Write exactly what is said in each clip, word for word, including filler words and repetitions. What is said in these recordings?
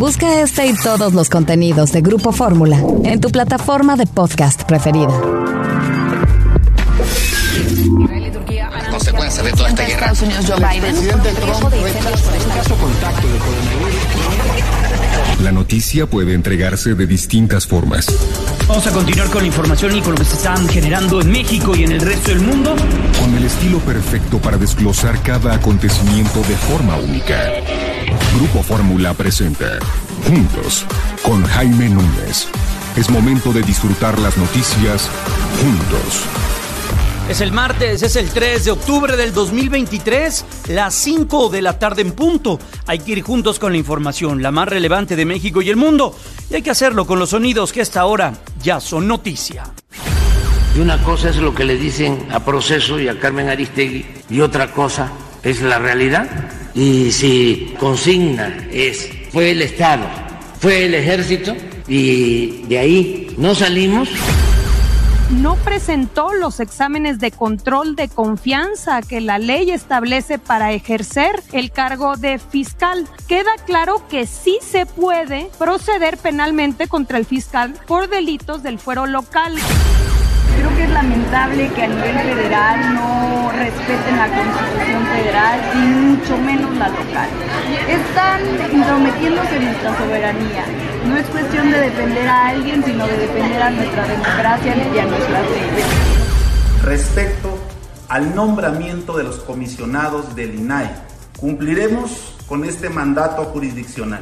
Busca este y todos los contenidos de Grupo Fórmula en tu plataforma de podcast preferida. Las consecuencias de toda esta guerra. Estados Unidos, Joe Biden. Presidente Trump reta un caso contacto de coronavirus. La noticia puede entregarse de distintas formas. Vamos a continuar con la información y con lo que se está generando en México y en el resto del mundo. Con el estilo perfecto para desglosar cada acontecimiento de forma única. Grupo Fórmula presenta Juntos con Jaime Núñez. Es momento de disfrutar las noticias juntos. Es el martes, es el tres de octubre del dos mil veintitrés, las cinco de la tarde en punto. Hay que ir juntos con la información, la más relevante de México y el mundo. Y hay que hacerlo con los sonidos que a esta hora ya son noticia. Y una cosa es lo que le dicen a Proceso y a Carmen Aristegui, y otra cosa es la realidad. Y si consigna es, fue el Estado, fue el Ejército, y de ahí no salimos. No presentó los exámenes de control de confianza que la ley establece para ejercer el cargo de fiscal. Queda claro que sí se puede proceder penalmente contra el fiscal por delitos del fuero local. Creo que es lamentable que a nivel federal no respeten la Constitución federal y mucho menos la local. Están intrometiéndose en nuestra soberanía. No es cuestión de defender a alguien, sino de defender a nuestra democracia y a nuestras leyes. Respecto al nombramiento de los comisionados del I N A I, cumpliremos con este mandato jurisdiccional.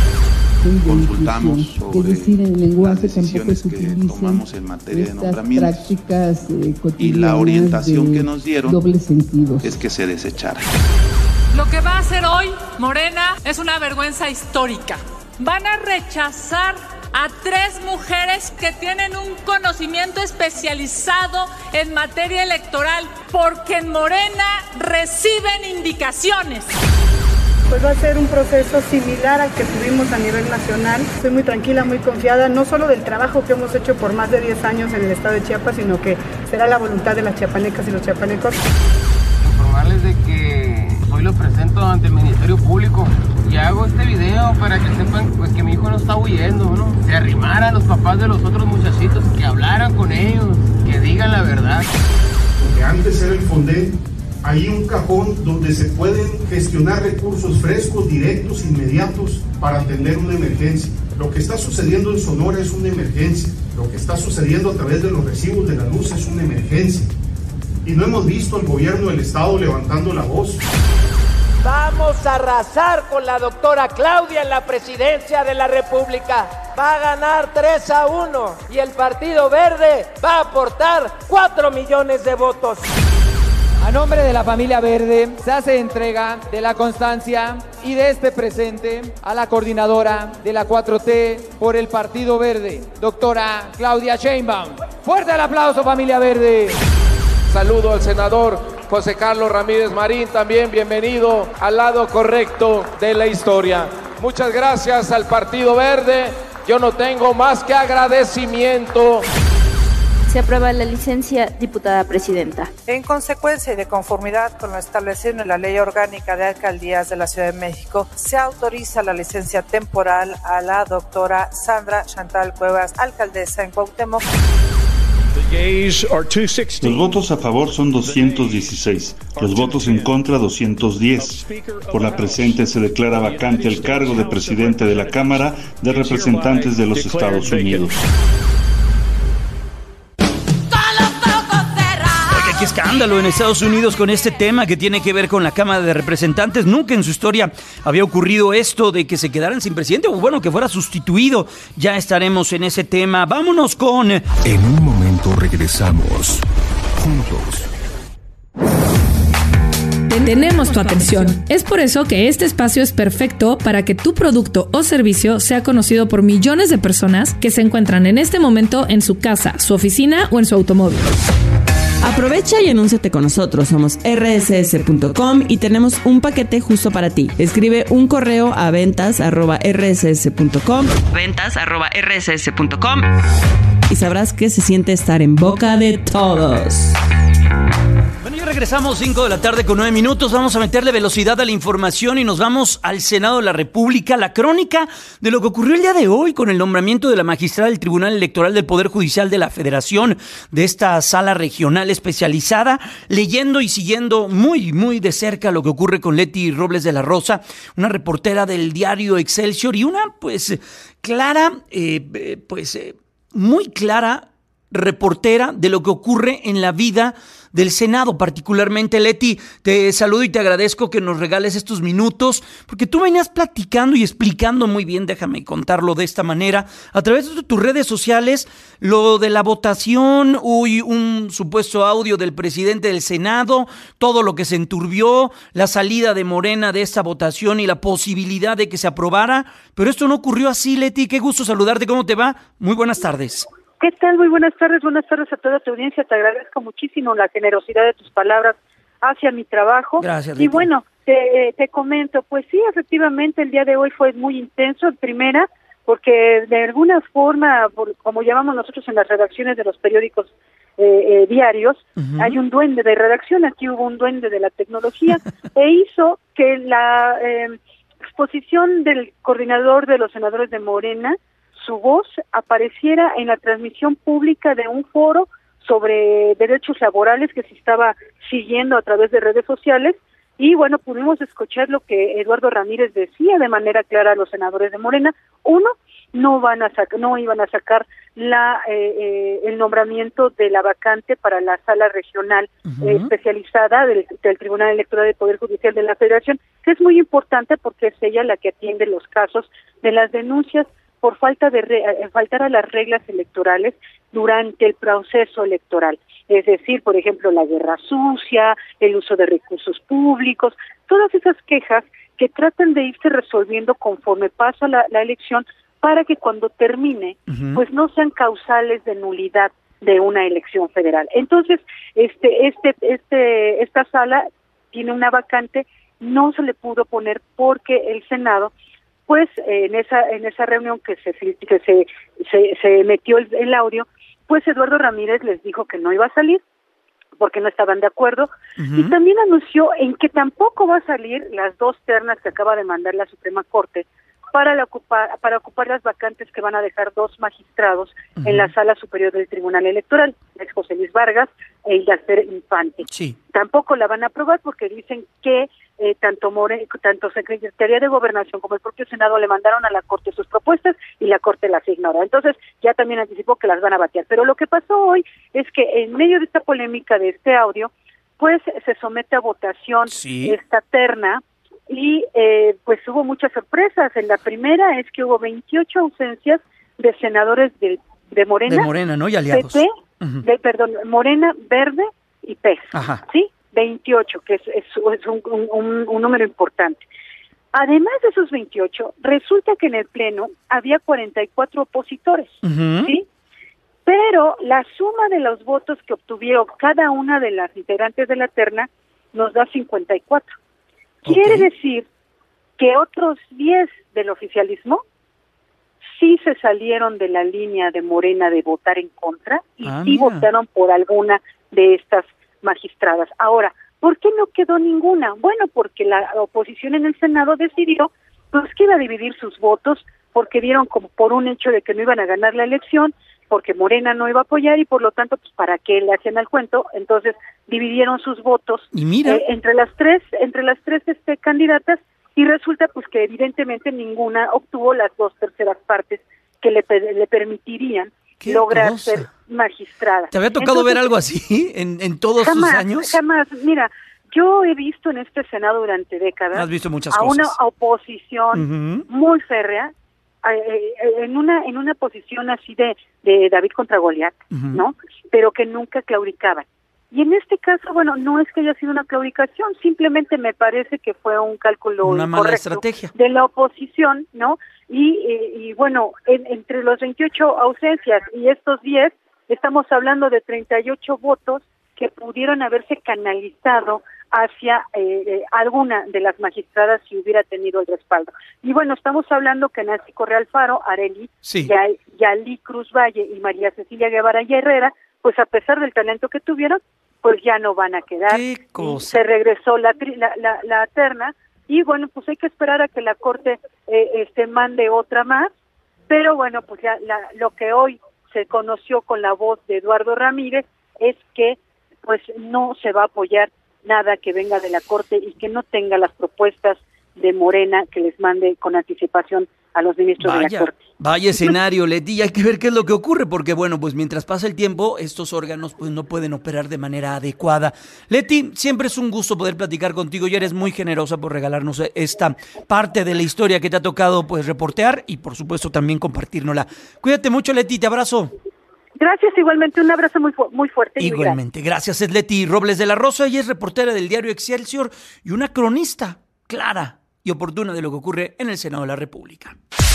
Consultamos sobre las decisiones que tomamos en materia de nombramientos eh, y la orientación que nos dieron es que se desechara. Lo que va a hacer hoy Morena es una vergüenza histórica. Van a rechazar a tres mujeres que tienen un conocimiento especializado en materia electoral porque en Morena reciben indicaciones. Pues va a ser un proceso similar al que tuvimos a nivel nacional. Estoy muy tranquila, muy confiada, no solo del trabajo que hemos hecho por más de diez años en el estado de Chiapas, sino que será la voluntad de las chiapanecas y los chiapanecos. Informarles de que hoy lo presento ante el Ministerio Público y hago este video para que sepan pues, que mi hijo no está huyendo, ¿no? Se arrimaran los papás de los otros muchachitos, que hablaran con ellos, que digan la verdad. Porque antes era el Fonden, hay un cajón donde se pueden gestionar recursos frescos, directos, inmediatos para atender una emergencia. Lo que está sucediendo en Sonora es una emergencia. Lo que está sucediendo a través de los recibos de la luz es una emergencia. Y no hemos visto al gobierno del estado levantando la voz. Vamos a arrasar con la doctora Claudia en la presidencia de la República. Va a ganar tres a uno y el Partido Verde va a aportar cuatro millones de votos. A nombre de la familia Verde se hace entrega de la constancia y de este presente a la coordinadora de la cuatro T por el Partido Verde, doctora Claudia Sheinbaum. ¡Fuerte el aplauso, familia Verde! Saludo al senador José Carlos Ramírez Marín, también bienvenido al lado correcto de la historia. Muchas gracias al Partido Verde, yo no tengo más que agradecimiento. Se aprueba la licencia, diputada presidenta. En consecuencia y de conformidad con lo establecido en la Ley Orgánica de Alcaldías de la Ciudad de México, se autoriza la licencia temporal a la doctora Sandra Chantal Cuevas, alcaldesa en Cuauhtémoc. Los votos a favor son doscientos dieciséis, los votos en contra doscientos diez. Por la presente se declara vacante el cargo de presidente de la Cámara de Representantes de los Estados Unidos. Qué escándalo en Estados Unidos con este tema que tiene que ver con la Cámara de Representantes. Nunca en su historia había ocurrido esto de que se quedaran sin presidente o bueno, que fuera sustituido. Ya estaremos en ese tema. Vámonos con... En un momento regresamos. Juntos. Tenemos tu atención. Es por eso que este espacio es perfecto para que tu producto o servicio sea conocido por millones de personas que se encuentran en este momento en su casa, su oficina o en su automóvil. Aprovecha y anúnciate con nosotros. Somos erre ese ese punto com y tenemos un paquete justo para ti. Escribe un correo a ventas arroba erre ese ese punto com ventas arroba erre ese ese punto com y sabrás que se siente estar en boca de todos. Bueno, y regresamos, cinco de la tarde con nueve minutos. Vamos a meterle velocidad a la información y nos vamos al Senado de la República. La crónica de lo que ocurrió el día de hoy con el nombramiento de la magistrada del Tribunal Electoral del Poder Judicial de la Federación, de esta sala regional especializada, leyendo y siguiendo muy, muy de cerca lo que ocurre con Leti Robles de la Rosa, una reportera del diario Excelsior y una, pues, clara, eh, pues, eh, muy clara reportera de lo que ocurre en la vida del Senado, particularmente. Leti, te saludo y te agradezco que nos regales estos minutos, porque tú venías platicando y explicando muy bien, déjame contarlo de esta manera, a través de tus redes sociales, lo de la votación, uy, un supuesto audio del presidente del Senado, todo lo que se enturbió, la salida de Morena de esta votación y la posibilidad de que se aprobara, pero esto no ocurrió así. Leti, qué gusto saludarte, ¿cómo te va? Muy buenas tardes. ¿Qué tal? Muy buenas tardes, buenas tardes a toda tu audiencia. Te agradezco muchísimo la generosidad de tus palabras hacia mi trabajo. Gracias, Leti. Y bueno, te, te comento, pues sí, efectivamente el día de hoy fue muy intenso, en primera, porque de alguna forma, por, como llamamos nosotros en las redacciones de los periódicos eh, eh, diarios, uh-huh. hay un duende de redacción, aquí hubo un duende de la tecnología, e hizo que la eh, exposición del coordinador de los senadores de Morena, su voz apareciera en la transmisión pública de un foro sobre derechos laborales que se estaba siguiendo a través de redes sociales, y bueno, pudimos escuchar lo que Eduardo Ramírez decía de manera clara a los senadores de Morena. Uno, no van a sacar, no iban a sacar la eh, eh, el nombramiento de la vacante para la sala regional uh-huh. eh, especializada del, del Tribunal Electoral del Poder Judicial de la Federación, que es muy importante porque es ella la que atiende los casos de las denuncias por falta de re, faltar a las reglas electorales durante el proceso electoral. Es decir, por ejemplo, la guerra sucia, el uso de recursos públicos, todas esas quejas que tratan de irse resolviendo conforme pasa la, la elección para que cuando termine, uh-huh. pues no sean causales de nulidad de una elección federal. Entonces, este, este, este, esta sala tiene una vacante, no se le pudo poner porque el Senado pues eh, en esa en esa reunión que se que se se, se metió el, el audio, pues Eduardo Ramírez les dijo que no iba a salir porque no estaban de acuerdo, uh-huh. y también anunció en que tampoco va a salir las dos ternas que acaba de mandar la Suprema Corte para la ocupar para ocupar las vacantes que van a dejar dos magistrados uh-huh. en la Sala Superior del Tribunal Electoral, es José Luis Vargas e Hildacer Infante. Sí. Tampoco la van a aprobar porque dicen que eh, tanto More, tanto Secretaría de Gobernación como el propio Senado le mandaron a la Corte sus propuestas y la Corte las ignora. Entonces ya también anticipó que las van a batear. Pero lo que pasó hoy es que en medio de esta polémica de este audio, pues se somete a votación sí. esta terna. Y eh, pues hubo muchas sorpresas. En la primera es que hubo veintiocho ausencias de senadores de, de Morena. De Morena, ¿no? Y aliados. P P, uh-huh. de, perdón, Morena, Verde y P E S. Ajá. ¿Sí? veintiocho, que es, es, es un, un, un número importante. Además de esos veintiocho, resulta que en el Pleno había cuarenta y cuatro opositores. Uh-huh. ¿Sí? Pero la suma de los votos que obtuvieron cada una de las integrantes de la terna nos da cincuenta y cuatro. Quiere okay. decir que otros diez del oficialismo sí se salieron de la línea de Morena de votar en contra y ah, sí mira. votaron por alguna de estas magistradas. Ahora, ¿por qué no quedó ninguna? Bueno, porque la oposición en el Senado decidió pues que iba a dividir sus votos porque dieron como por un hecho de que no iban a ganar la elección, porque Morena no iba a apoyar y por lo tanto, pues para qué le hacían el cuento. Entonces dividieron sus votos y mira. Eh, entre las tres, entre las tres este, candidatas, y resulta pues que evidentemente ninguna obtuvo las dos terceras partes que le, le permitirían lograr cosa. ser magistrada. ¿Te había tocado Entonces, ver algo así en, en todos jamás, sus años? Jamás, mira, yo he visto en este Senado durante décadas Has visto muchas a cosas. una oposición uh-huh. muy férrea, eh, en una en una posición así de, de David contra Goliat, uh-huh. ¿no? Pero que nunca claudicaban. Y en este caso, bueno, no es que haya sido una claudicación, simplemente me parece que fue un cálculo una mala estrategia de la oposición, ¿no? Y, y, y bueno, en, entre los veintiocho ausencias y estos diez, estamos hablando de treinta y ocho votos que pudieron haberse canalizado hacia eh, eh, alguna de las magistradas si hubiera tenido el respaldo. Y bueno, estamos hablando que Nancy Correa Alfaro, Arely, sí. Yali Cruz Valle y María Cecilia Guevara y Herrera, pues a pesar del talento que tuvieron, pues ya no van a quedar. ¿Qué cosa? Se regresó la, tri, la, la, la terna y bueno, pues hay que esperar a que la Corte eh, este mande otra más, pero bueno, pues ya la, lo que hoy se conoció con la voz de Eduardo Ramírez es que pues no se va a apoyar nada que venga de la Corte y que no tenga las propuestas de Morena que les mande con anticipación a los ministros vaya, de la Corte. Vaya escenario, Leti, hay que ver qué es lo que ocurre, porque bueno, pues mientras pasa el tiempo, estos órganos pues no pueden operar de manera adecuada. Leti, siempre es un gusto poder platicar contigo y eres muy generosa por regalarnos esta parte de la historia que te ha tocado pues reportear y por supuesto también compartirnosla. Cuídate mucho, Leti, te abrazo. Gracias, igualmente, un abrazo muy fu- muy fuerte. Igualmente, gracias, es Leti Robles de la Rosa, ella es reportera del diario Excelsior y una cronista clara y oportuna de lo que ocurre en el Senado de la República.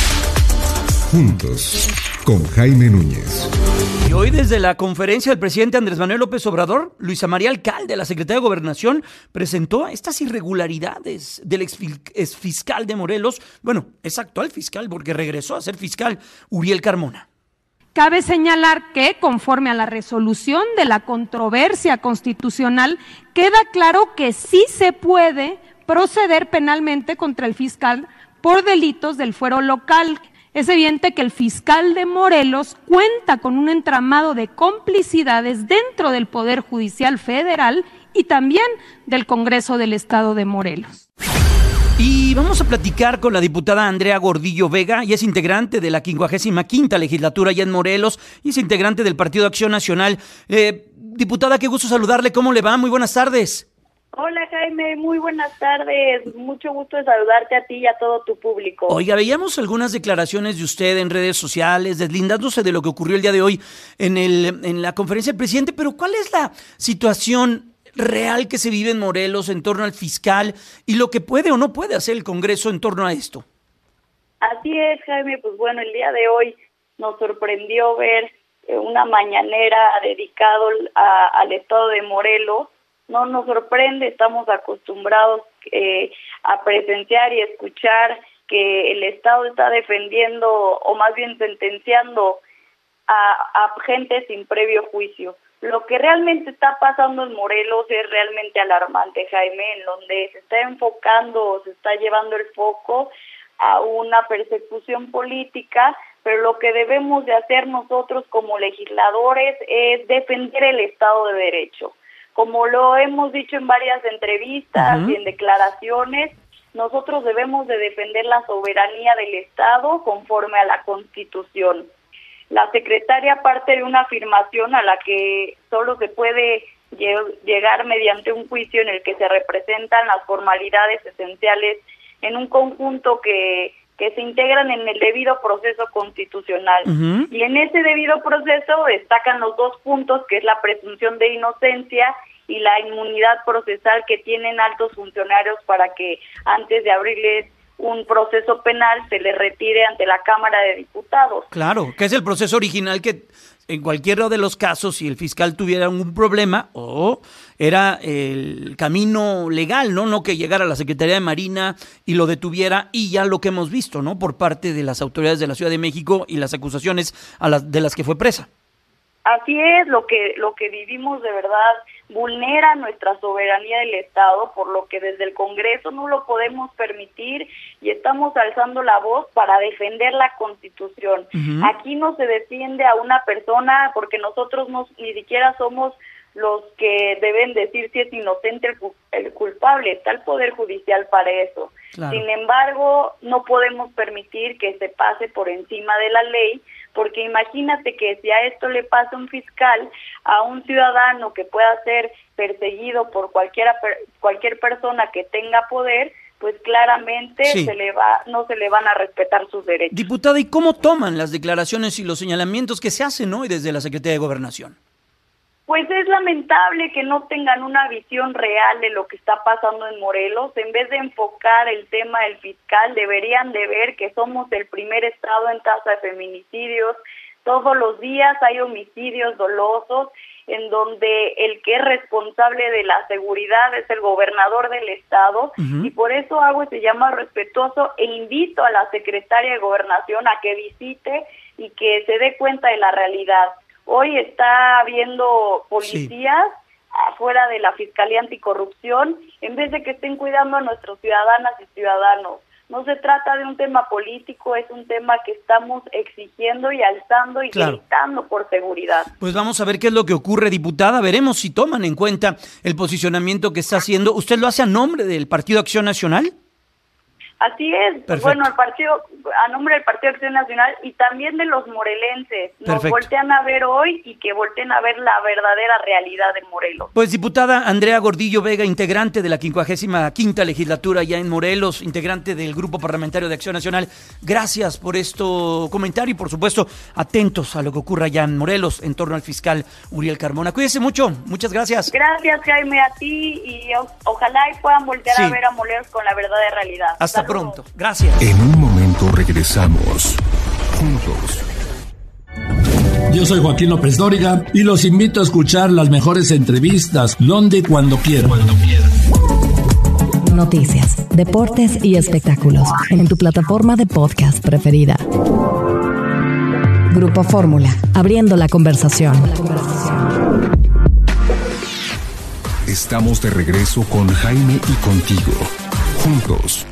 Juntos, con Jaime Núñez. Y hoy desde la conferencia del presidente Andrés Manuel López Obrador, Luisa María Alcalde, la secretaria de Gobernación, presentó estas irregularidades del exfiscal de Morelos, bueno, es actual fiscal porque regresó a ser fiscal, Uriel Carmona. Cabe señalar que, conforme a la resolución de la controversia constitucional, queda claro que sí se puede proceder penalmente contra el fiscal por delitos del fuero local. Es evidente que el fiscal de Morelos cuenta con un entramado de complicidades dentro del Poder Judicial Federal y también del Congreso del Estado de Morelos. Y vamos a platicar con la diputada Andrea Gordillo Vega, y es integrante de la quincuagésima quinta legislatura allá en Morelos, y es integrante del Partido Acción Nacional. Eh, diputada, qué gusto saludarle, ¿cómo le va? Muy buenas tardes. Hola Jaime, muy buenas tardes, mucho gusto de saludarte a ti y a todo tu público. Oiga, veíamos algunas declaraciones de usted en redes sociales, deslindándose de lo que ocurrió el día de hoy en, el, en la conferencia del presidente, pero ¿cuál es la situación real que se vive en Morelos en torno al fiscal y lo que puede o no puede hacer el Congreso en torno a esto? Así es, Jaime, pues bueno, el día de hoy nos sorprendió ver una mañanera dedicado a, al estado de Morelos. No nos sorprende, estamos acostumbrados eh, a presenciar y escuchar que el Estado está defendiendo o más bien sentenciando a, a gente sin previo juicio. Lo que realmente está pasando en Morelos es realmente alarmante, Jaime, en donde se está enfocando, se está llevando el foco a una persecución política, pero lo que debemos de hacer nosotros como legisladores es defender el Estado de Derecho. Como lo hemos dicho en varias entrevistas uh-huh. y en declaraciones, nosotros debemos de defender la soberanía del Estado conforme a la Constitución. La secretaria parte de una afirmación a la que solo se puede lle- llegar mediante un juicio en el que se representan las formalidades esenciales en un conjunto que, que se integran en el debido proceso constitucional. Uh-huh. Y en ese debido proceso destacan los dos puntos, que es la presunción de inocencia y la inmunidad procesal que tienen altos funcionarios para que antes de abrirles un proceso penal se les retire ante la Cámara de Diputados. Claro, que es el proceso original que en cualquiera de los casos, si el fiscal tuviera un problema, o era el camino legal, ¿no? No que llegara a la Secretaría de Marina y lo detuviera, y ya lo que hemos visto, ¿no? Por parte de las autoridades de la Ciudad de México y las acusaciones a las de las que fue presa. Así es, lo que lo que vivimos de verdad vulnera nuestra soberanía del Estado, por lo que desde el Congreso no lo podemos permitir y estamos alzando la voz para defender la Constitución. Uh-huh. Aquí no se defiende a una persona porque nosotros no, ni siquiera somos los que deben decir si es inocente el, el culpable, está el Poder Judicial para eso. Claro. Sin embargo, no podemos permitir que se pase por encima de la ley, porque imagínate que si a esto le pasa un fiscal, a un ciudadano que pueda ser perseguido por cualquiera cualquier persona que tenga poder, pues claramente sí. se le va, no se le van a respetar sus derechos. Diputada, ¿y cómo toman las declaraciones y los señalamientos que se hacen hoy desde la Secretaría de Gobernación? Pues es lamentable que no tengan una visión real de lo que está pasando en Morelos. En vez de enfocar el tema del fiscal, deberían de ver que somos el primer estado en tasa de feminicidios. Todos los días hay homicidios dolosos en donde el que es responsable de la seguridad es el gobernador del estado, uh-huh. y por eso hago ese llamado respetuoso e invito a la secretaria de Gobernación a que visite y que se dé cuenta de la realidad. Hoy está habiendo policías sí. afuera de la Fiscalía Anticorrupción, en vez de que estén cuidando a nuestros ciudadanas y ciudadanos. No se trata de un tema político, es un tema que estamos exigiendo y alzando y claro. gritando por seguridad. Pues vamos a ver qué es lo que ocurre, diputada. Veremos si toman en cuenta el posicionamiento que está haciendo. ¿Usted lo hace a nombre del Partido Acción Nacional? Así es. Perfecto. Bueno, el partido, a nombre del Partido Acción Nacional y también de los morelenses. Nos Perfecto. voltean a ver hoy y que volteen a ver la verdadera realidad de Morelos. Pues diputada Andrea Gordillo Vega, integrante de la quincuagésima quinta legislatura ya en Morelos, integrante del Grupo Parlamentario de Acción Nacional, gracias por esto comentario y por supuesto atentos a lo que ocurra ya en Morelos en torno al fiscal Uriel Carmona. Cuídese mucho, muchas gracias. Gracias, Jaime, a ti y o- ojalá y puedan voltear Sí. a ver a Morelos con la verdadera realidad. Hasta Saludos. pronto, gracias. En un momento regresamos. Juntos. Yo soy Joaquín López Dóriga y los invito a escuchar las mejores entrevistas donde y cuando quieran. Noticias, deportes y espectáculos en tu plataforma de podcast preferida. Grupo Fórmula, abriendo la conversación. Estamos de regreso con Jaime y contigo. Juntos.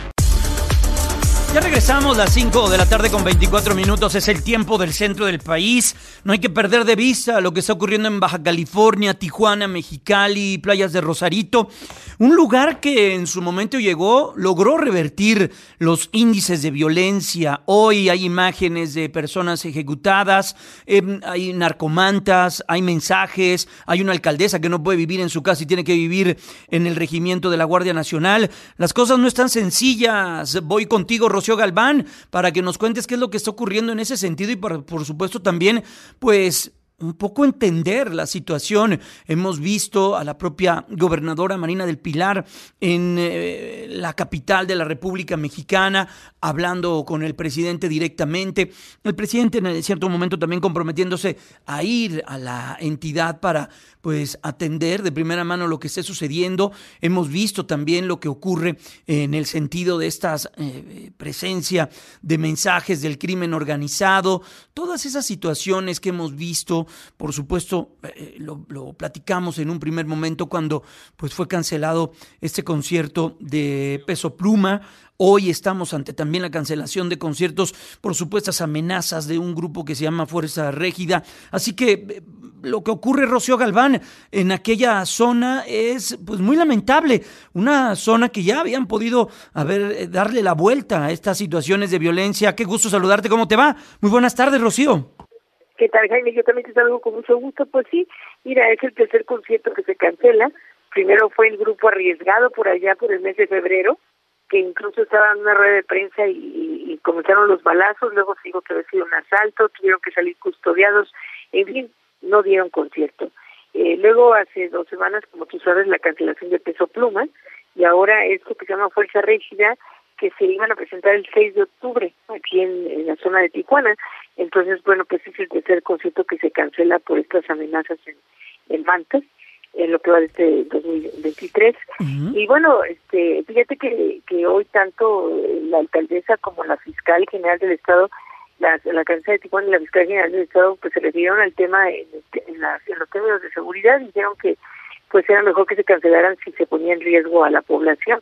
Ya regresamos, las cinco de la tarde con veinticuatro minutos, es el tiempo del centro del país. No hay que perder de vista lo que está ocurriendo en Baja California, Tijuana, Mexicali, playas de Rosarito. Un lugar que en su momento llegó, logró revertir los índices de violencia. Hoy hay imágenes de personas ejecutadas, eh, hay narcomantas, hay mensajes, hay una alcaldesa que no puede vivir en su casa y tiene que vivir en el regimiento de la Guardia Nacional. Las cosas no están sencillas. Voy contigo, Rocío Galván, para que nos cuentes qué es lo que está ocurriendo en ese sentido y por, por supuesto también, pues, un poco entender la situación. Hemos visto a la propia gobernadora Marina del Pilar en eh, la capital de la República Mexicana, hablando con el presidente directamente. El presidente en cierto momento también comprometiéndose a ir a la entidad para, pues, atender de primera mano lo que esté sucediendo. Hemos visto también lo que ocurre en el sentido de esta eh, presencia de mensajes del crimen organizado. Todas esas situaciones que hemos visto. Por supuesto, eh, lo, lo platicamos en un primer momento cuando pues fue cancelado este concierto de Peso Pluma. Hoy estamos ante también la cancelación de conciertos por supuestas amenazas de un grupo que se llama Fuerza Régida. Así que eh, lo que ocurre, Rocío Galván, en aquella zona es pues muy lamentable. Una zona que ya habían podido haber, eh, darle la vuelta a estas situaciones de violencia. Qué gusto saludarte, ¿cómo te va? Muy buenas tardes, Rocío. ¿Qué tal, Jaime? Yo también te saludo con mucho gusto. Pues sí, mira, es el tercer concierto que se cancela. Primero fue el grupo Arriesgado por allá por el mes de febrero, que incluso estaba en una rueda de prensa y, y, y comenzaron los balazos. Luego se dijo que había sido un asalto, tuvieron que salir custodiados. En fin, no dieron concierto. Eh, luego, hace dos semanas, como tú sabes, la cancelación de Peso Pluma, y ahora esto que se llama Fuerza Régida, que se iban a presentar el seis de octubre aquí en, en la zona de Tijuana. Entonces, bueno, pues es el tercer concierto que se cancela por estas amenazas en, en Mantas, en lo que va de este dos mil veintitrés. Uh-huh. Y bueno, este, fíjate que, que hoy tanto la alcaldesa como la fiscal general del Estado, la, la alcaldesa de Tijuana y la fiscal general del Estado, pues se refirieron al tema en, en, la, en los términos de seguridad, y dijeron que pues era mejor que se cancelaran si se ponía en riesgo a la población.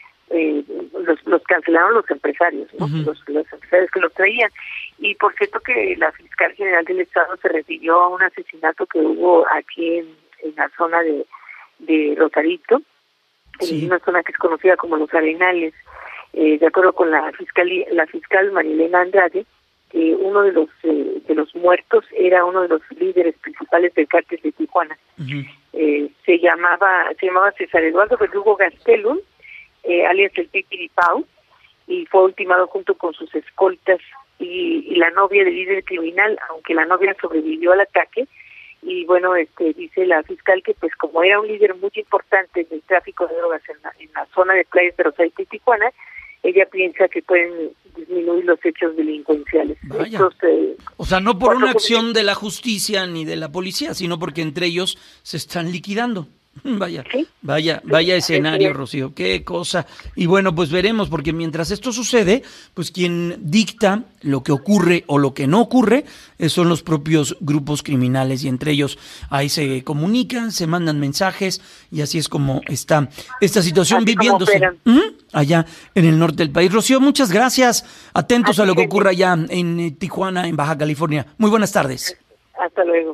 Eh, los, los cancelaron los empresarios, ¿no? Uh-huh. los, los empresarios que los traían. Y por cierto que la fiscal general del Estado se refirió a un asesinato que hubo aquí en, en la zona de, de Rosarito, sí. En una zona que es conocida como Los Arenales. Eh, de acuerdo con la fiscal, la fiscal Marilena Andrade, eh, uno de los eh, de los muertos era uno de los líderes principales del cártel de Tijuana. Uh-huh. Eh, se llamaba se llamaba César Eduardo Verdugo Gastelum, Eh, alias el Pipiripao, y fue ultimado junto con sus escoltas y, y la novia del líder criminal, aunque la novia sobrevivió al ataque. Y bueno, este dice la fiscal que pues como era un líder muy importante del tráfico de drogas en la, en la zona de playas de Rosarito y Tijuana, ella piensa que pueden disminuir los hechos delincuenciales. Estos, eh, o sea, no por una acción de la justicia ni de la policía, sino porque entre ellos se están liquidando. Vaya, ¿sí? vaya, vaya escenario, Rocío, qué cosa. Y bueno, pues veremos, porque mientras esto sucede, pues quien dicta lo que ocurre o lo que no ocurre eh, son los propios grupos criminales, y entre ellos ahí se comunican, se mandan mensajes, y así es como está esta situación así viviéndose ¿Mm? allá en el norte del país. Rocío, muchas gracias. Atentos así a lo que ocurra allá en eh, Tijuana, en Baja California. Muy buenas tardes. Hasta luego.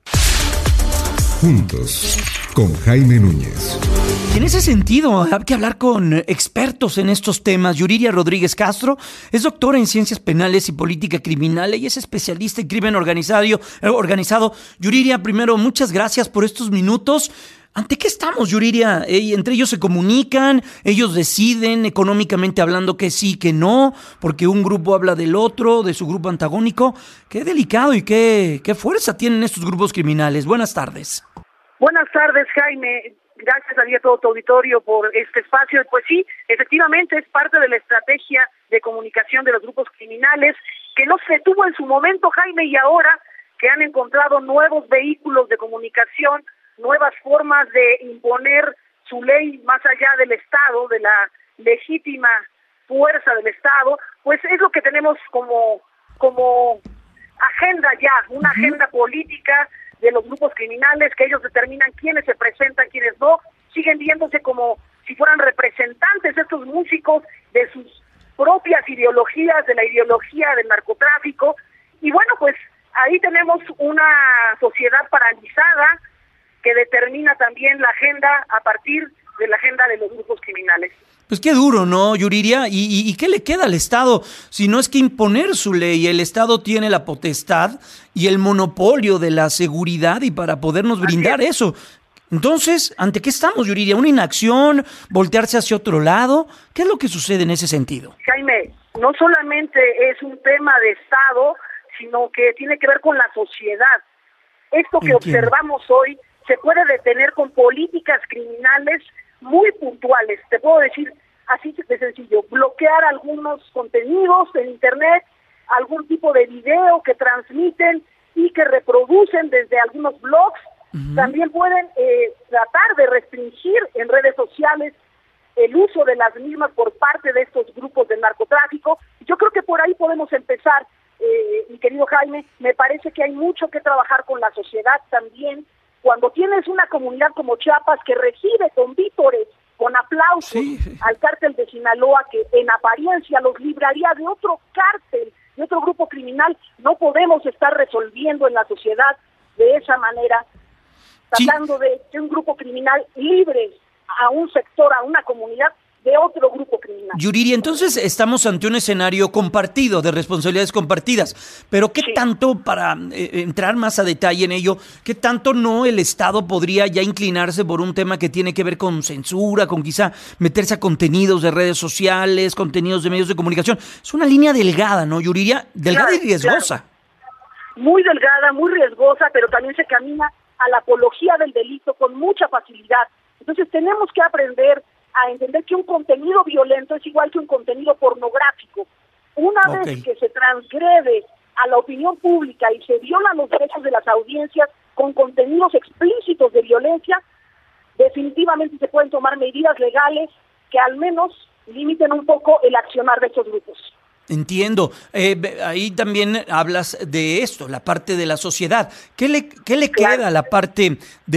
Juntos, con Jaime Núñez. En ese sentido, hay que hablar con expertos en estos temas. Yuriria Rodríguez Castro es doctora en Ciencias Penales y Política Criminal y es especialista en crimen organizado. organizado. Yuriria, primero, muchas gracias por estos minutos. ¿Ante qué estamos, Yuriria? Eh, entre ellos se comunican, ellos deciden económicamente hablando que sí, que no, porque un grupo habla del otro, de su grupo antagónico. Qué delicado y qué, qué fuerza tienen estos grupos criminales. Buenas tardes. Buenas tardes, Jaime. Gracias a todo tu auditorio por este espacio. Pues sí, efectivamente es parte de la estrategia de comunicación de los grupos criminales que no se tuvo en su momento, Jaime, y ahora que han encontrado nuevos vehículos de comunicación, nuevas formas de imponer su ley más allá del Estado, de la legítima fuerza del Estado, pues es lo que tenemos como, como agenda ya, una uh-huh. agenda política de los grupos criminales, que ellos determinan quiénes se presentan, quiénes no, siguen viéndose como si fueran representantes estos músicos de sus propias ideologías, de la ideología del narcotráfico, y bueno, pues ahí tenemos una sociedad paralizada que determina también la agenda a partir de la agenda de los grupos criminales. Pues qué duro, ¿no, Yuriria? ¿Y, y, y qué le queda al Estado? Si no es que imponer su ley, el Estado tiene la potestad y el monopolio de la seguridad y para podernos brindar eso. Entonces, ¿ante qué estamos, Yuriria? ¿Una inacción? ¿Voltearse hacia otro lado? ¿Qué es lo que sucede en ese sentido? Jaime, no solamente es un tema de Estado, sino que tiene que ver con la sociedad. Esto que Entiendo. observamos hoy se puede detener con políticas criminales muy puntuales. Te puedo decir así de sencillo, bloquear algunos contenidos en Internet, algún tipo de video que transmiten y que reproducen desde algunos blogs. Uh-huh. También pueden eh, tratar de restringir en redes sociales el uso de las mismas por parte de estos grupos del narcotráfico. Yo creo que por ahí podemos empezar, eh, mi querido Jaime. Me parece que hay mucho que trabajar con la sociedad también. Cuando tienes una comunidad como Chiapas que recibe con vítores, con aplausos sí. al cártel de Sinaloa, que en apariencia los libraría de otro cártel, de otro grupo criminal, no podemos estar resolviendo en la sociedad de esa manera, tratando sí. de que un grupo criminal libre a un sector, a una comunidad de otro grupo criminal. Yuriria, entonces estamos ante un escenario compartido, de responsabilidades compartidas, pero ¿qué sí. tanto, para eh, entrar más a detalle en ello, qué tanto no el Estado podría ya inclinarse por un tema que tiene que ver con censura, con quizá meterse a contenidos de redes sociales, contenidos de medios de comunicación? Es una línea delgada, ¿no, Yuriria? Delgada claro, y riesgosa. Claro. Muy delgada, muy riesgosa, pero también se camina a la apología del delito con mucha facilidad. Entonces tenemos que aprender a entender que un contenido violento es igual que un contenido pornográfico. Una okay. vez que se transgrede a la opinión pública y se violan los derechos de las audiencias con contenidos explícitos de violencia, definitivamente se pueden tomar medidas legales que al menos limiten un poco el accionar de estos grupos. Entiendo. Eh, ahí también hablas de esto, la parte de la sociedad. ¿Qué le, qué le claro. queda a la parte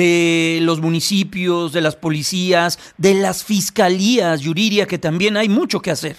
de los municipios, de las policías, de las fiscalías, Yuriria, que también hay mucho que hacer?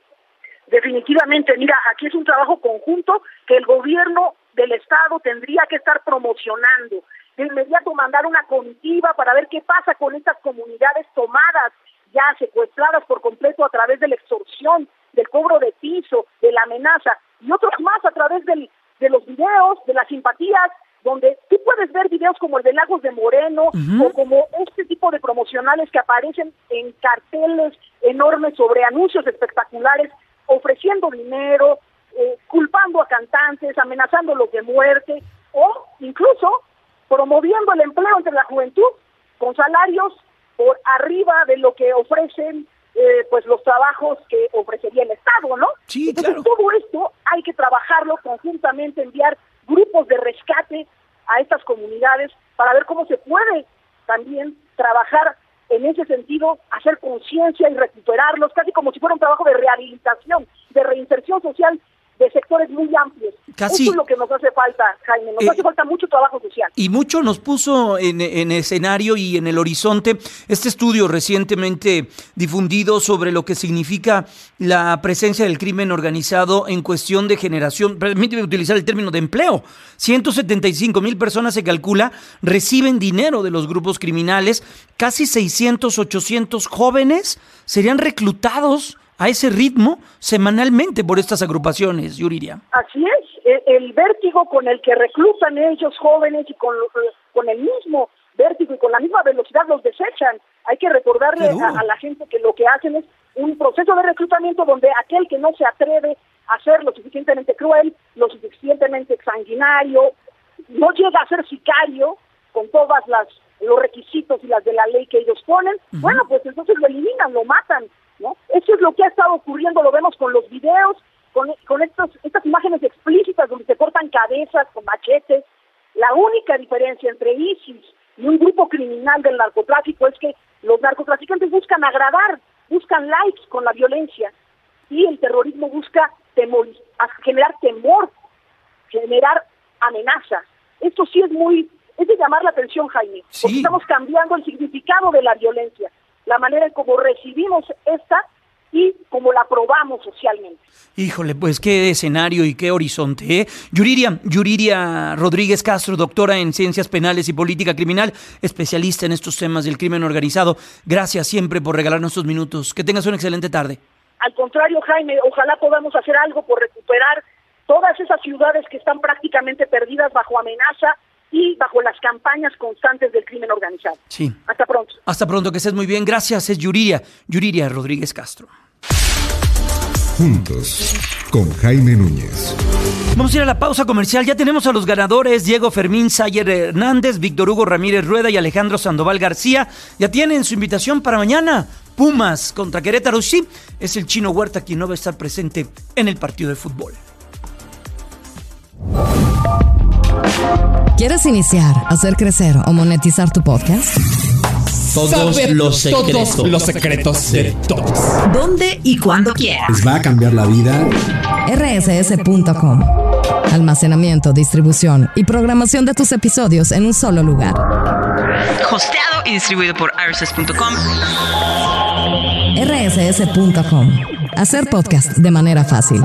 Definitivamente, mira, aquí es un trabajo conjunto que el gobierno del Estado tendría que estar promocionando. De inmediato mandar una comitiva para ver qué pasa con estas comunidades tomadas, ya secuestradas por completo a través de la extorsión, del cobro de piso, de la amenaza, y otros más a través del, de los videos, de las simpatías, donde tú puedes ver videos como el de Lagos de Moreno, uh-huh. o como este tipo de promocionales que aparecen en carteles enormes sobre anuncios espectaculares, ofreciendo dinero, eh, culpando a cantantes, amenazándolos de muerte, o incluso promoviendo el empleo entre la juventud, con salarios por arriba de lo que ofrecen Eh, pues los trabajos que ofrecería el Estado, ¿no? Sí, Entonces, claro. todo esto hay que trabajarlo conjuntamente, enviar grupos de rescate a estas comunidades para ver cómo se puede también trabajar en ese sentido, hacer conciencia y recuperarlos, casi como si fuera un trabajo de rehabilitación, de reinserción social de sectores muy amplios. Casi, Eso es lo que nos hace falta, Jaime, nos eh, hace falta mucho trabajo social. Y mucho nos puso en, en escenario y en el horizonte este estudio recientemente difundido sobre lo que significa la presencia del crimen organizado en cuestión de generación, permíteme utilizar el término de empleo. ciento setenta y cinco mil personas se calcula reciben dinero de los grupos criminales, casi seiscientos, ochocientos jóvenes serían reclutados a ese ritmo semanalmente por estas agrupaciones, Yuriria. Así es, el, el vértigo con el que reclutan ellos jóvenes y con, con el mismo vértigo y con la misma velocidad los desechan. Hay que recordarle a, a la gente que lo que hacen es un proceso de reclutamiento donde aquel que no se atreve a ser lo suficientemente cruel, lo suficientemente sanguinario, no llega a ser sicario con todas las los requisitos y las de la ley que ellos ponen, uh-huh. bueno, pues entonces lo eliminan, lo matan, ¿no? Eso es lo que ha estado ocurriendo, lo vemos con los videos, con, con estos, estas imágenes explícitas donde se cortan cabezas con machetes. La única diferencia entre ISIS y un grupo criminal del narcotráfico es que los narcotraficantes buscan agradar, buscan likes con la violencia, y el terrorismo busca temor, generar temor, generar amenaza. Esto sí es muy, es de llamar la atención, Jaime, sí. porque estamos cambiando el significado de la violencia, la manera en cómo recibimos esta y cómo la probamos socialmente. Híjole, pues qué escenario y qué horizonte, ¿eh? Yuriria, Yuriria Rodríguez Castro, doctora en Ciencias Penales y Política Criminal, especialista en estos temas del crimen organizado. Gracias siempre por regalarnos estos minutos. Que tengas una excelente tarde. Al contrario, Jaime, ojalá podamos hacer algo por recuperar todas esas ciudades que están prácticamente perdidas bajo amenaza y bajo las campañas constantes del crimen organizado. Sí. Hasta pronto. Hasta pronto, que estés muy bien. Gracias, es Yuriria, Yuriria Rodríguez Castro. Juntos, con Jaime Núñez. Vamos a ir a la pausa comercial. Ya tenemos a los ganadores: Diego Fermín Sayer Hernández, Víctor Hugo Ramírez Rueda y Alejandro Sandoval García. Ya tienen su invitación para mañana. Pumas contra Querétaro. Sí, es el Chino Huerta quien no va a estar presente en el partido de fútbol. ¿Quieres iniciar, hacer crecer o monetizar tu podcast? Todos Saber los secretos. Todos los secretos de todos. ¿Dónde y cuándo quieras? ¿Les va a cambiar la vida? erre ese ese punto com. Almacenamiento, distribución y programación de tus episodios en un solo lugar. Hosteado y distribuido por R S S punto com. erre ese ese punto com. Hacer podcast de manera fácil.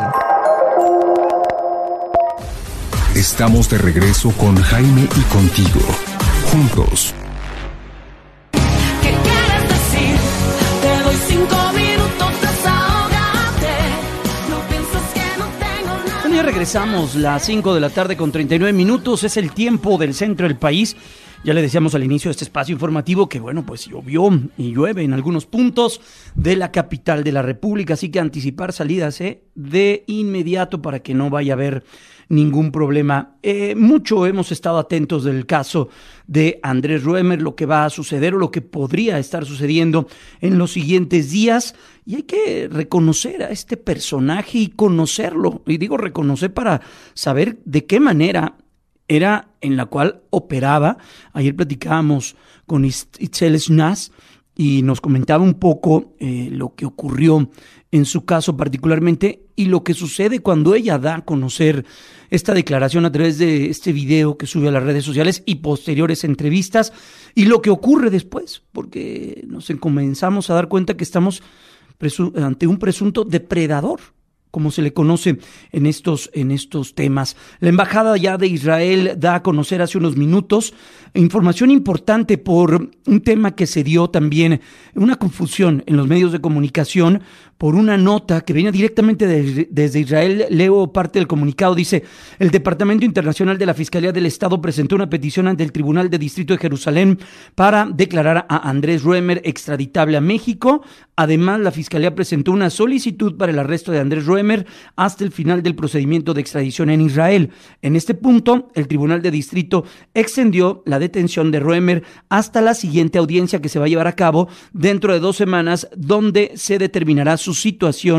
Estamos de regreso con Jaime y contigo. Juntos. ¿Qué quieres decir? Te doy cinco minutos, desahógate. No piensas que no tengo nada. Bueno, ya regresamos, las cinco de la tarde con treinta y nueve minutos. Es el tiempo del centro del país. Ya le decíamos al inicio de este espacio informativo que, bueno, pues llovió y llueve en algunos puntos de la capital de la República, así que anticipar salidas ¿eh? de inmediato para que no vaya a haber ningún problema. Eh, mucho hemos estado atentos del caso de Andrés Ruemer, lo que va a suceder o lo que podría estar sucediendo en los siguientes días, y hay que reconocer a este personaje y conocerlo, y digo reconocer para saber de qué manera era en la cual operaba. Ayer platicábamos con Itzel Schnaz y nos comentaba un poco eh, lo que ocurrió en su caso particularmente y lo que sucede cuando ella da a conocer esta declaración a través de este video que sube a las redes sociales y posteriores entrevistas, y lo que ocurre después, porque nos comenzamos a dar cuenta que estamos presu- ante un presunto depredador, como se le conoce en estos, en estos temas. La Embajada ya de Israel da a conocer hace unos minutos información importante por un tema que se dio también, una confusión en los medios de comunicación por una nota que venía directamente de, desde Israel. Leo parte del comunicado, dice: el Departamento Internacional de la Fiscalía del Estado presentó una petición ante el Tribunal de Distrito de Jerusalén para declarar a Andrés Ruemer extraditable a México. Además, la Fiscalía presentó una solicitud para el arresto de Andrés Ruemer hasta el final del procedimiento de extradición en Israel. En este punto, el Tribunal de Distrito extendió la detención de Ruemer hasta la siguiente audiencia que se va a llevar a cabo dentro de dos semanas, donde se determinará su situación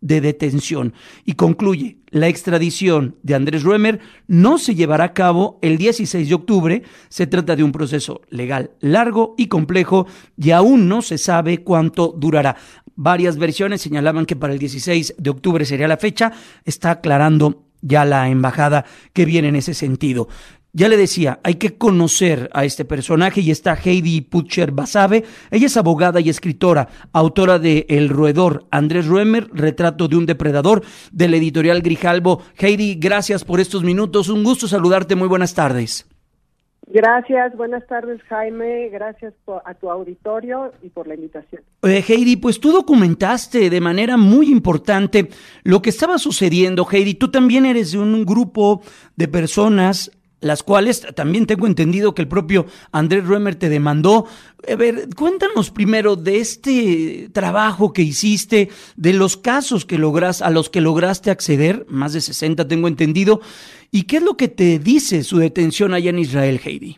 de detención. Y concluye, la extradición de Andrés Roemer no se llevará a cabo el dieciséis de octubre. Se trata de un proceso legal largo y complejo y aún no se sabe cuánto durará. Varias versiones señalaban que para el dieciséis de octubre sería la fecha. Está aclarando ya la embajada que viene en ese sentido. Ya le decía, hay que conocer a este personaje y está Heidi Pucher Basabe. Ella es abogada y escritora, autora de El roedor, Andrés Roemer, retrato de un depredador, del editorial Grijalbo. Heidi, gracias por estos minutos. Un gusto saludarte. Muy buenas tardes. Gracias, buenas tardes, Jaime. Gracias por, a tu auditorio y por la invitación. Eh, Heidi, pues tú documentaste de manera muy importante lo que estaba sucediendo. Heidi, tú también eres de un grupo de personas las cuales también tengo entendido que el propio Andrés Roemer te demandó. A ver, cuéntanos primero de este trabajo que hiciste, de los casos que logras, a los que lograste acceder, más de sesenta tengo entendido, y qué es lo que te dice su detención allá en Israel, Heidi.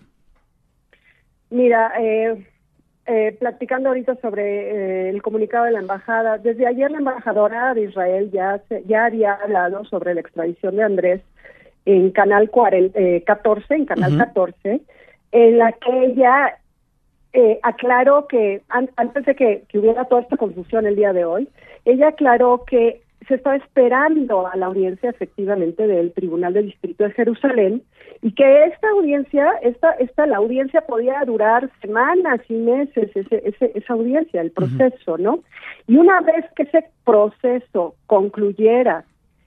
Mira, eh, eh, platicando ahorita sobre eh, el comunicado de la embajada, desde ayer la embajadora de Israel ya, se, ya había hablado sobre la extradición de Andrés en Canal cuarenta, eh, catorce, en Canal uh-huh. catorce, en la que ella eh, aclaró que, an, antes de que, que hubiera toda esta confusión el día de hoy, ella aclaró que se estaba esperando a la audiencia efectivamente del Tribunal del Distrito de Jerusalén y que esta audiencia, esta, esta la audiencia podía durar semanas y meses, ese, ese, esa audiencia, el proceso, uh-huh. ¿no? Y una vez que ese proceso concluyera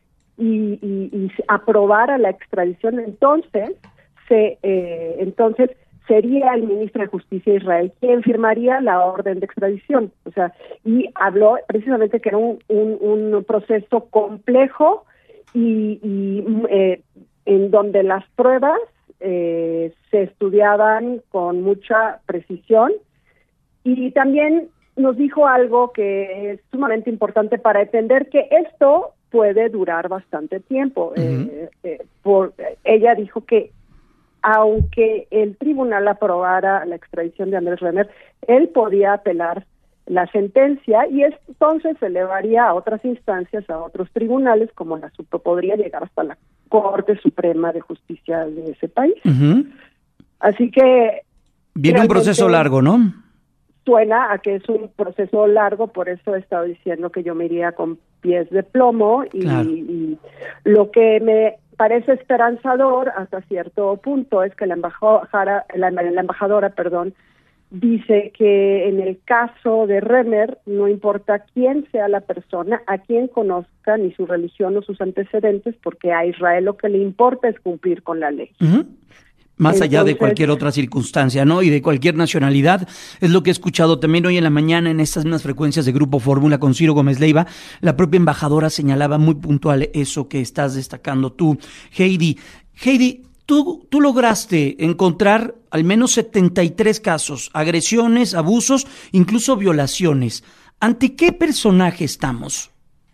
Y, y, y aprobara la extradición, entonces se eh, entonces sería el ministro de Justicia de Israel quien firmaría la orden de extradición. O sea, y habló precisamente que era un, un, un proceso complejo y, y eh, en donde las pruebas eh, se estudiaban con mucha precisión. Y también nos dijo algo que es sumamente importante para entender que esto puede durar bastante tiempo. Uh-huh. eh, eh, por, ella dijo que aunque el tribunal aprobara la extradición de Andrés Roemer, él podía apelar la sentencia y entonces se elevaría a otras instancias, a otros tribunales, como la podría llegar hasta la Corte Suprema de Justicia de ese país. Uh-huh. Así que viene un proceso largo, ¿no? Suena a que es un proceso largo, por eso he estado diciendo que yo me iría con pies de plomo y, claro. y, y lo que me parece esperanzador hasta cierto punto es que la embajadora, la, la embajadora, perdón, dice que en el caso de Roemer no importa quién sea la persona, a quién conozca, ni su religión o sus antecedentes, porque a Israel lo que le importa es cumplir con la ley. Uh-huh. Más Entonces, allá de cualquier otra circunstancia, ¿no? Y de cualquier nacionalidad. Es lo que he escuchado también hoy en la mañana en estas mismas frecuencias de Grupo Fórmula con Ciro Gómez Leiva. La propia embajadora señalaba muy puntual eso que estás destacando tú, Heidi. Heidi, tú, tú lograste encontrar al menos setenta y tres casos, agresiones, abusos, incluso violaciones. ¿Ante qué personaje estamos?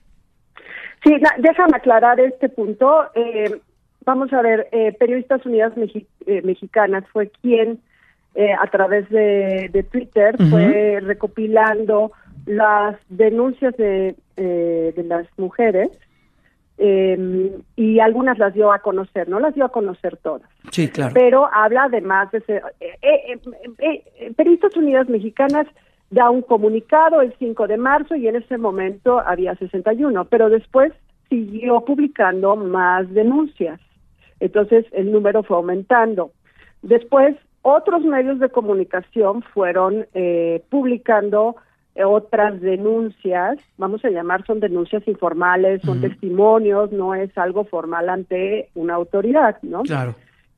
Sí, déjame aclarar este punto. Eh, Vamos a ver, eh, Periodistas Unidas Mexi- eh, Mexicanas fue quien, eh, a través de, de Twitter, uh-huh. fue recopilando las denuncias de, eh, de las mujeres eh, y algunas las dio a conocer, no las dio a conocer todas. Sí, claro. Pero habla además de... Ser, eh, eh, eh, eh, Periodistas Unidas Mexicanas da un comunicado el cinco de marzo y en ese momento había sesenta y uno, pero después siguió publicando más denuncias. Entonces el número fue aumentando. Después otros medios de comunicación fueron eh, publicando eh, otras denuncias, vamos a llamar, son denuncias informales, son uh-huh. testimonios, no es algo formal ante una autoridad, ¿no? Claro.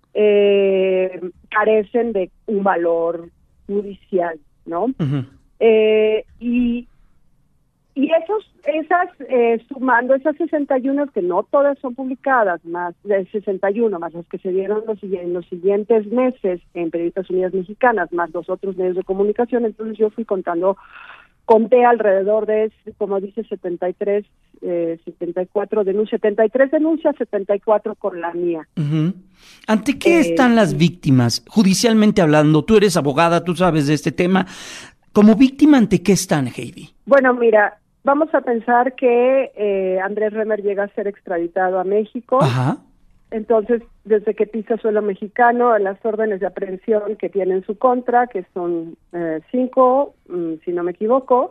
Eh, carecen de un valor judicial, ¿no? Uh-huh. Eh, y Y esos, esas, eh, sumando esas sesenta y uno, que no todas son publicadas, más de sesenta y uno, más las que se dieron los, en los siguientes meses en Periodistas Unidas Mexicanas, más los otros medios de comunicación, entonces yo fui contando, conté alrededor de, como dice, setenta y tres, eh, setenta y cuatro denuncias, setenta y tres denuncias, setenta y cuatro con la mía. Uh-huh. ¿Ante qué eh, están las víctimas, judicialmente hablando? Tú eres abogada, tú sabes de este tema. Como víctima, ¿ante qué están, Heidi? Bueno, mira, vamos a pensar que eh, Andrés Remer llega a ser extraditado a México. Ajá. Entonces, desde que pisa suelo mexicano, las órdenes de aprehensión que tiene en su contra, que son eh, cinco, mm, si no me equivoco,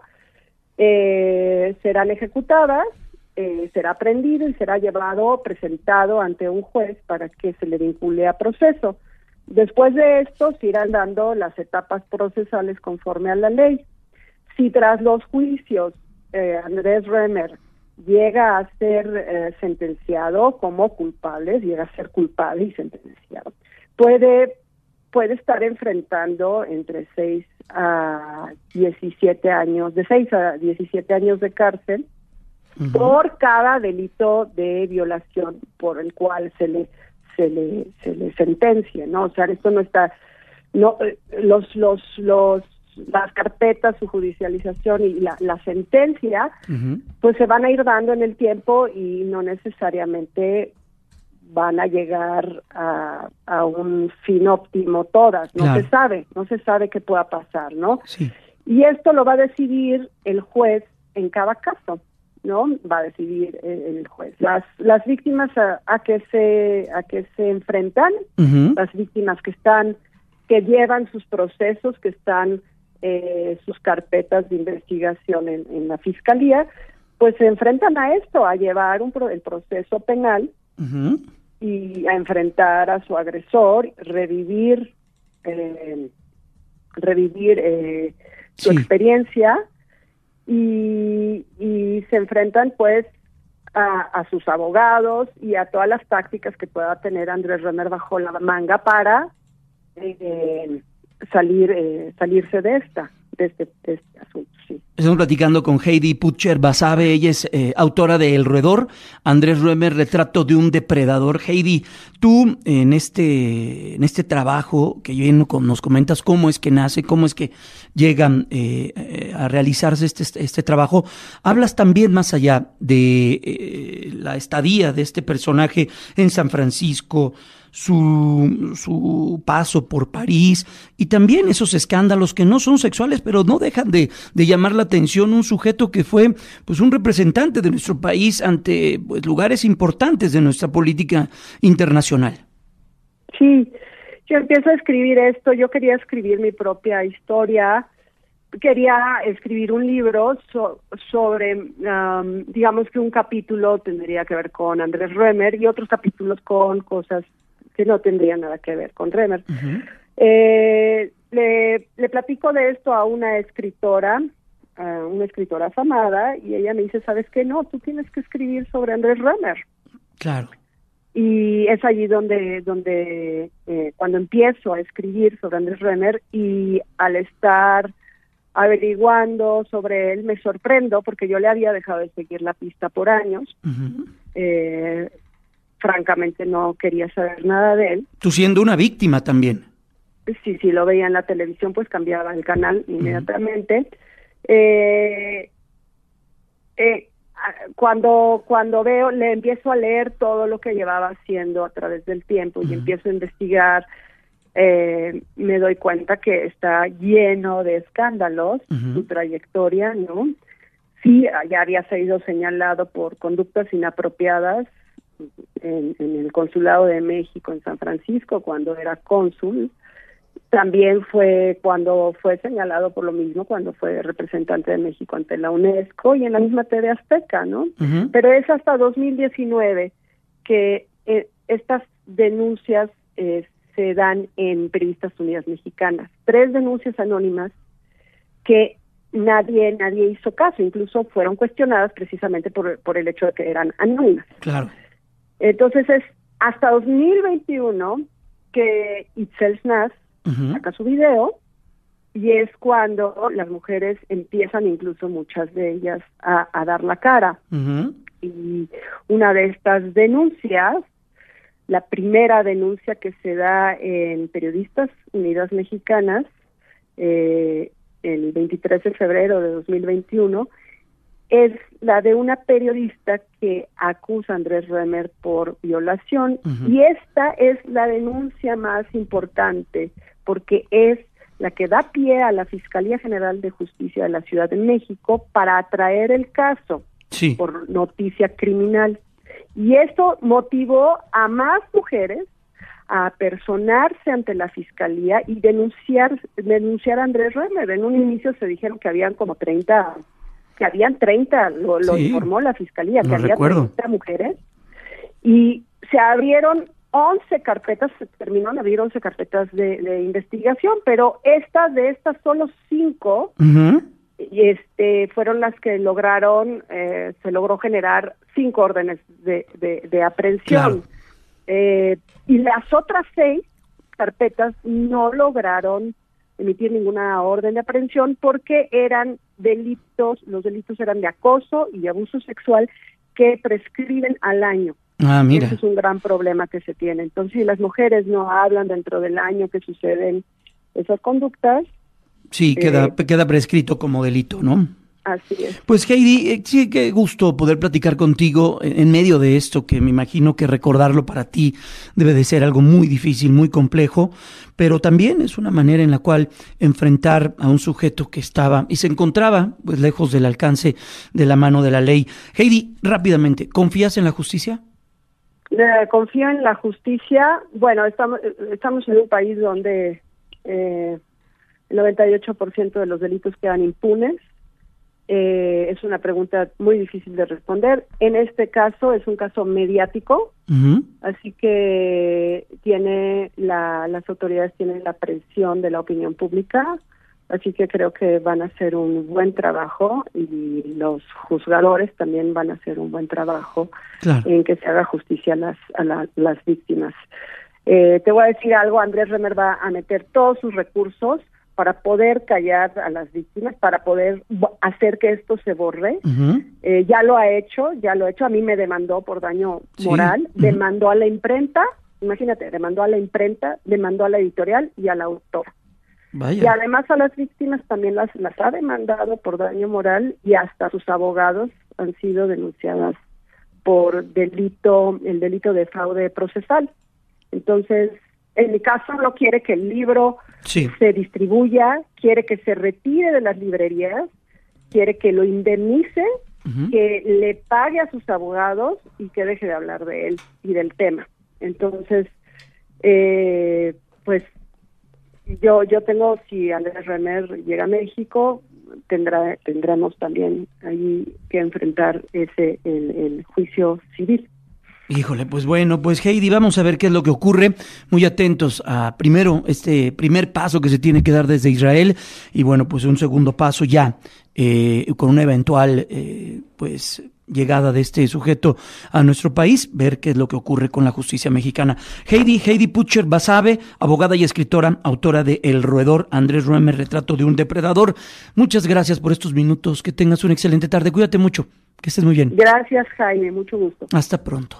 eh, serán ejecutadas, eh, será aprendido y será llevado, presentado ante un juez para que se le vincule a proceso. Después de esto, se irán dando las etapas procesales conforme a la ley. Si tras los juicios eh, Andrés Remer llega a ser eh, sentenciado como culpable, llega a ser culpable y sentenciado, puede, puede estar enfrentando entre seis a diecisiete años, de seis a diecisiete años de cárcel, uh-huh, por cada delito de violación por el cual se le se le se le sentencie, ¿no? O sea, esto no está, no los los los las carpetas, su judicialización y la, la sentencia, uh-huh, pues se van a ir dando en el tiempo y no necesariamente van a llegar a, a un fin óptimo todas, no claro. se sabe, no se sabe qué pueda pasar, ¿no? Sí. Y esto lo va a decidir el juez en cada caso, ¿no? Va a decidir el, el juez. Las las víctimas a, a que se a que se enfrentan, uh-huh, las víctimas que están, que llevan sus procesos, que están Eh, sus carpetas de investigación en, en la fiscalía, pues se enfrentan a esto, a llevar un pro, el proceso penal, uh-huh, y a enfrentar a su agresor, revivir eh, revivir eh, su sí. experiencia y, y se enfrentan pues a, a sus abogados y a todas las tácticas que pueda tener Andrés Remer bajo la manga para eh, salir eh, salirse de esta de este, de este asunto. Sí. Estamos platicando con Heidi Putcher Basabe, ella es eh, autora de El Roedor, Andrés Remer, retrato de un depredador. Heidi, tú en este en este trabajo que yo nos comentas cómo es que nace, cómo es que llegan eh, eh, a realizarse este, este trabajo, hablas también más allá de eh, la estadía de este personaje en San Francisco, su, su paso por París y también esos escándalos que no son sexuales, pero no dejan de, de llamar la atención, un sujeto que fue pues un representante de nuestro país ante pues, lugares importantes de nuestra política internacional. Sí, yo empiezo a escribir esto, yo quería escribir mi propia historia, quería escribir un libro so, sobre, um, digamos que un capítulo tendría que ver con Andrés Remer y otros capítulos con cosas que no tendrían nada que ver con Remer. Uh-huh. Eh, le, le platico de esto a una escritora, a una escritora afamada, y ella me dice, ¿sabes qué? No, tú tienes que escribir sobre Andrés Remer. Claro. Y es allí donde, donde eh, cuando empiezo a escribir sobre Andrés Remer y al estar averiguando sobre él me sorprendo porque yo le había dejado de seguir la pista por años. Uh-huh. Eh, francamente no quería saber nada de él. Tú siendo una víctima también. Sí, sí, lo veía en la televisión, pues cambiaba el canal inmediatamente. Uh-huh. Eh, eh, cuando cuando veo, le empiezo a leer todo lo que llevaba haciendo a través del tiempo uh-huh. y empiezo a investigar, eh, me doy cuenta que está lleno de escándalos, uh-huh. su trayectoria, ¿no? Sí, ya había sido señalado por conductas inapropiadas en, en el Consulado de México en San Francisco cuando era cónsul. También fue cuando fue señalado por lo mismo cuando fue representante de México ante la UNESCO y en la misma T V Azteca, ¿no? Uh-huh. Pero es hasta dos mil diecinueve que eh, estas denuncias eh, se dan en Periodistas Unidas Mexicanas. Tres denuncias anónimas que nadie nadie hizo caso, incluso fueron cuestionadas precisamente por, por el hecho de que eran anónimas. Claro. Entonces es hasta dos mil veintiuno que Itzel Snaz uh-huh. saca su video y es cuando las mujeres empiezan, incluso muchas de ellas, a, a dar la cara. Uh-huh. Y una de estas denuncias, la primera denuncia que se da en Periodistas Unidas Mexicanas, eh, el veintitrés de febrero de dos mil veintiuno, es la de una periodista que acusa a Andrés Remer por violación, uh-huh. y esta es la denuncia más importante porque es la que da pie a la Fiscalía General de Justicia de la Ciudad de México para atraer el caso sí. por noticia criminal. Y esto motivó a más mujeres a personarse ante la Fiscalía y denunciar denunciar a Andrés Remer. En un inicio se dijeron que habían como treinta, que habían treinta, lo, lo sí. informó la Fiscalía, que Lo había recuerdo. treinta mujeres, y se abrieron once carpetas, se terminó de abrir once carpetas de, de investigación, pero estas, de estas solo cinco, Uh-huh. y este fueron las que lograron, eh, se logró generar cinco órdenes de, de, de aprehensión. Claro. Eh, y las otras seis carpetas no lograron emitir ninguna orden de aprehensión porque eran delitos, los delitos eran de acoso y de abuso sexual que prescriben al año. Ah, mira. Ese es un gran problema que se tiene. Entonces, si las mujeres no hablan dentro del año que suceden esas conductas, Sí, queda, eh, queda prescrito como delito, ¿no? así es. Pues Heidi, eh, sí, qué gusto poder platicar contigo en, en medio de esto, que me imagino que recordarlo para ti debe de ser algo muy difícil, muy complejo, pero también es una manera en la cual enfrentar a un sujeto que estaba y se encontraba pues lejos del alcance de la mano de la ley. Heidi, rápidamente, ¿confías en la justicia? Eh, confío en la justicia. Bueno, estamos, estamos en un país donde eh, el noventa y ocho por ciento de los delitos quedan impunes. Eh, es una pregunta muy difícil de responder. En este caso es un caso mediático, Uh-huh. así que tiene la, las autoridades tienen la presión de la opinión pública, así que creo que van a hacer un buen trabajo y los juzgadores también van a hacer un buen trabajo Claro. en que se haga justicia a las, a la- las víctimas. Eh, te voy a decir algo, Andrés Remer va a meter todos sus recursos para poder callar a las víctimas, para poder bo- hacer que esto se borre. Uh-huh. Eh, ya lo ha hecho, ya lo ha hecho. A mí me demandó por daño Sí. moral, Ujú. demandó a la imprenta, imagínate, demandó a la imprenta, demandó a la editorial y al autor. Vaya. Y además a las víctimas también las, las ha demandado por daño moral y hasta sus abogados han sido denunciadas por delito, el delito de fraude procesal. Entonces, en mi caso no quiere que el libro Sí. se distribuya, quiere que se retire de las librerías, quiere que lo indemnice, Ujú. que le pague a sus abogados y que deje de hablar de él y del tema. Entonces, eh, pues yo yo tengo, si Andrés Remer llega a México, tendrá tendremos también ahí que enfrentar ese el, el juicio civil. Híjole, pues bueno, pues Heidi, vamos a ver qué es lo que ocurre. Muy atentos a, primero, este primer paso que se tiene que dar desde Israel y bueno, pues un segundo paso ya eh, con una eventual, eh, pues, llegada de este sujeto a nuestro país, ver qué es lo que ocurre con la justicia mexicana. Heidi, Heidi Pucher Basabe, abogada y escritora, autora de El Roedor, Andrés Remer, Retrato de un Depredador. Muchas gracias por estos minutos, que tengas una excelente tarde, cuídate mucho, que estés muy bien. Gracias, Jaime, mucho gusto. Hasta pronto.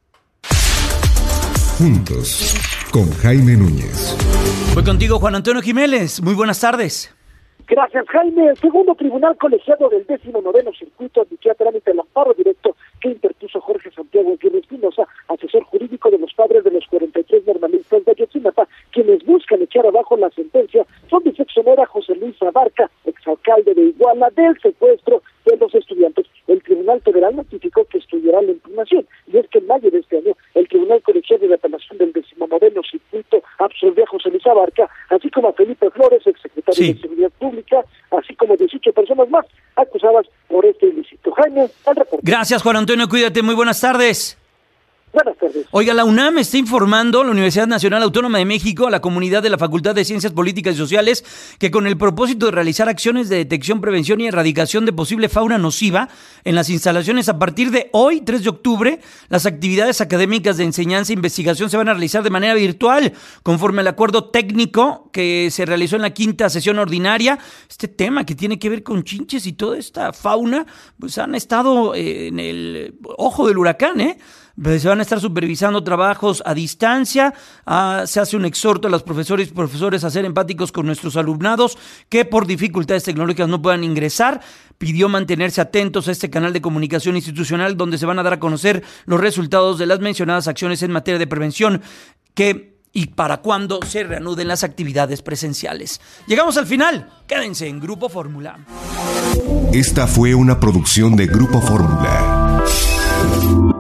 Juntos, con Jaime Núñez. Voy contigo, Juan Antonio Jiménez. Muy buenas tardes. Gracias, Jaime. El segundo tribunal colegiado del décimo noveno circuito admitió a trámite el amparo directo que interpuso Jorge Santiago Aguirre Espinosa, asesor jurídico de los padres de los cuarenta y tres normalistas de Ayotzinapa, quienes buscan echar abajo la sentencia donde se exonera a José Luis Abarca, exalcalde de Iguala, del secuestro de los estudiantes. El Tribunal Federal notificó que estudiará la impugnación, y es que en mayo de este año el Tribunal Colegiado de Apelación del décimo noveno circuito absolvió a José Luis Abarca, así como a Felipe Flores, exsecretario Sí. de Seguridad Pública, así como dieciocho personas más acusadas por este ilícito. Jaime, al reporte. Gracias, Juan Antonio, cuídate, muy buenas tardes. Buenas tardes. Oiga, la UNAM está informando, la Universidad Nacional Autónoma de México, a la comunidad de la Facultad de Ciencias Políticas y Sociales, que con el propósito de realizar acciones de detección, prevención y erradicación de posible fauna nociva en las instalaciones a partir de hoy, tres de octubre, las actividades académicas de enseñanza e investigación se van a realizar de manera virtual, conforme al acuerdo técnico que se realizó en la quinta sesión ordinaria. Este tema que tiene que ver con chinches y toda esta fauna, pues han estado eh, en el ojo del huracán, ¿eh? Se van a estar supervisando trabajos a distancia. Ah, se hace un exhorto a los profesores y profesores a ser empáticos con nuestros alumnados que por dificultades tecnológicas no puedan ingresar. Pidió mantenerse atentos a este canal de comunicación institucional donde se van a dar a conocer los resultados de las mencionadas acciones en materia de prevención que y para cuándo se reanuden las actividades presenciales. Llegamos al final. Quédense en Grupo Fórmula. Esta fue una producción de Grupo Fórmula.